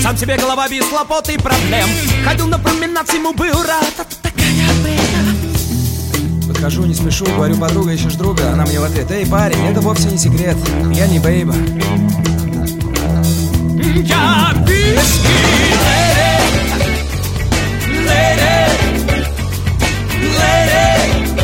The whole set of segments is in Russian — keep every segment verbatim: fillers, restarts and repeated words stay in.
Сам себе голова без хлопот и проблем. Ходил на променад, ему был рад. Подхожу, не спешу, говорю: подруга, ищешь друга? Она мне в ответ: эй, парень, это вовсе не секрет, я не бейба. Я виски, леди, леди, леди,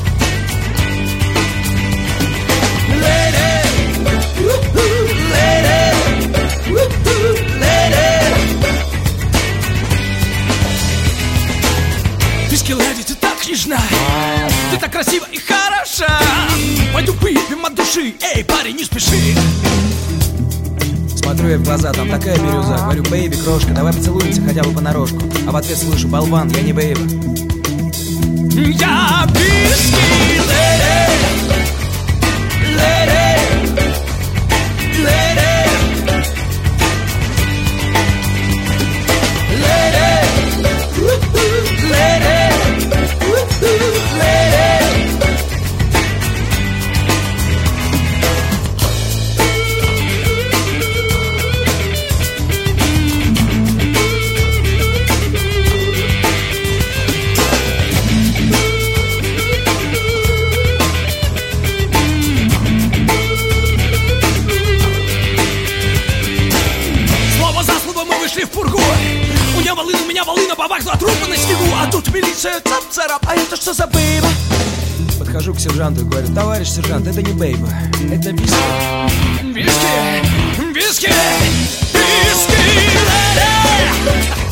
виски, леди, ты так нежна, ты так красива и хороша. Пойду выпьем от души, эй, парень, не спеши. Смотрю я в глаза, там такая бирюза. Говорю: бэйби, крошка, давай поцелуемся хотя бы понарошку. А в ответ слышу: болван, я не бэйба. Я виски, леди, леди, леди, леди, леди, леди. В пургу. У меня волына, у меня волына, бабах, два трупа на снегу. А тут милиция, цап-царап, а это что за бейба? Подхожу к сержанту и говорю: товарищ сержант, это не бейба, это виски. Виски, виски, виски, леди.